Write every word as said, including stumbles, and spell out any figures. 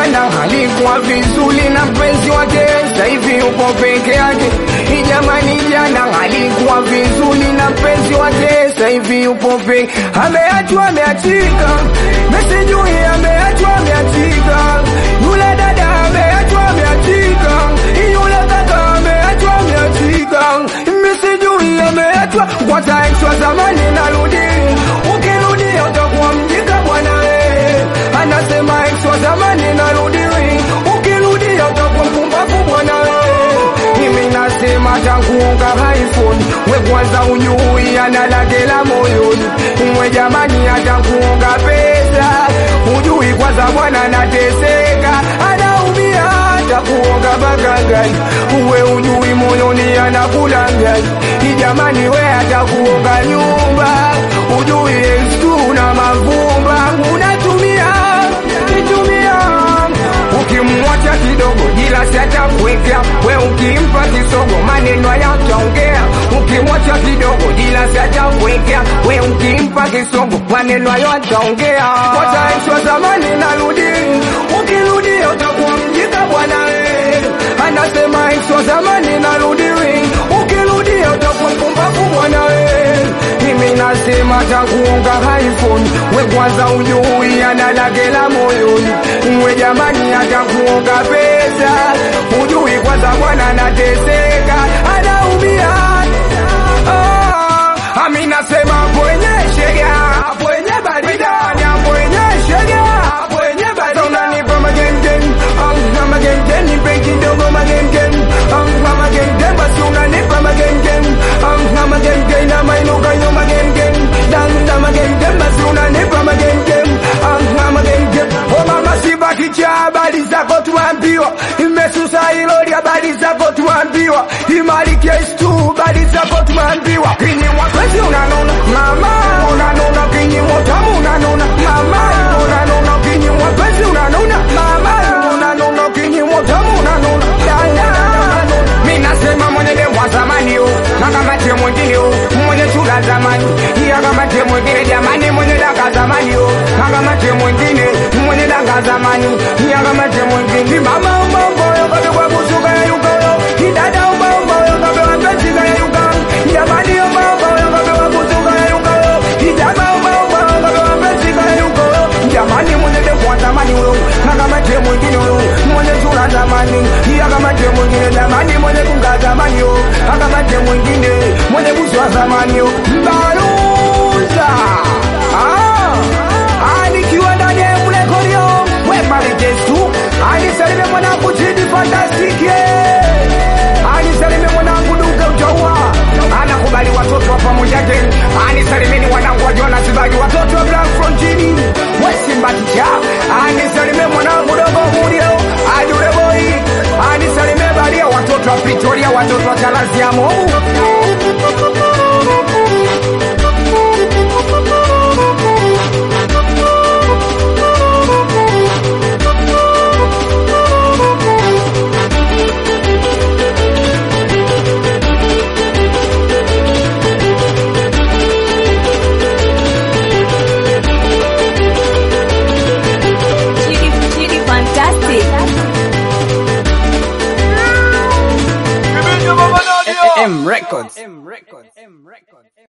jana alikuwa vizuri na mpenzi wake, sasa hivi upo peke yake. Jamani jana alikuwa vizuri na mpenzi wake, sasa hivi upo peke. Ameachwa ameachika, mesijui ameachwa ameachika. Yule dada ameachwa ameachika, yule kaka ameachwa ameachika. Mesijui ameachwa kwa ex wa zamani narudi. Ukirudi utakuwa mjinga bwana wewe. Anasema ex wa zamani narudi. Ukirudi utakuwa mpumbavu bwana wewe. Mimi nasema tanguonga iPhone, we kwanza unyui analagela moyoni. Mwe jamani atanguonga pesa, ujui kwanza bwana nateseka. Anaumia atakuonga bagangai, uwe ujui moyoni anakulangai. Jamani we atakuonga nyumba, ujui estu na mavumba. Unatumia, kitumia. Ukimwacha kidogo jila si atakuwekea, we ukimpa kisogo maneno hayataongea. Ukimwacha kidogo jila si atakuwekea, we ukimpa kisogo maneno hayataongea. Kwa ex wa zamani narudi. Ukirudi utakuwa mjinga bwana wewe. Anasema ex wa zamani narudi. Ukirudi utakuwa mpumbavu bwana wewe. Mimi nasema takuonga iPhone, we kwanza ujui analagela moyoni. Mwe jamani atakuonga pesa, ujui kwanza bwana nateseka. Anaumia. Ah, ami nasema kwenye shega, kwenye barida, kwenye shega, kwenye barida. Unanipa magengeng, anga magengeng, nipe kidogo magengeng, anga magengeng, basi unanipa magengeng, anga magengeng na mainuka yo magengeng, danda magengeng, basi unanipa magengeng, anga magengeng. Oh mama sibaki cha habari zako tuambiwa, imesusa ilori habari zako tuambiwa, imaliki estu habari zako tuambiwa. Kinyi mwapezi unanona mama, unanona kinyi mwotamu unanona mama, unanona kinyi mwapezi unanona mama, unanona kinyi mwotamu unanona dada. Mina sema mwenye demwa zamani yo, nakamate mwengine yo, mwenye chula zamani. Iya kamate mwengine jamani, mwenye danga zamani yo, nakamate mwengine, mwenye danga zamani. Iya kamate mwengine mama umambo yo, kabekwa kusuka ya yuka yo. Idada umambo yo, kabekwa pechika ya yuka. Jamani umambo yo, kabekwa kusuka ya yuka yo. Idama umambo yo, kabekwa pechika ya yuka yo. Jamani mwenye demwa zamani yo, nakamate mwengine yo, mwenye chula zamani. Iya kamate mwengine jamani, mwenye kunga zamani yo, akamate mwengine, mwenye busu wa zamani yo. Mbaruza ah, anikiwa ndani ya mlekorio, we marikesu. Anisalime mwanangu Jidi Fantastic, anisalime mwanangu Duga Ujawa, anakubali watoto wa pamoja gang. Anisalimeni wanangu wa Jonas Bagi, watoto wa Black Frontini, we Simba Ticha. Anisalime mwanangu Dogo Murio, Adure Boy. Anisalime Baria, watoto wa Pretoria, watoto wa Kalaziamo. M Records. M Records. M Records.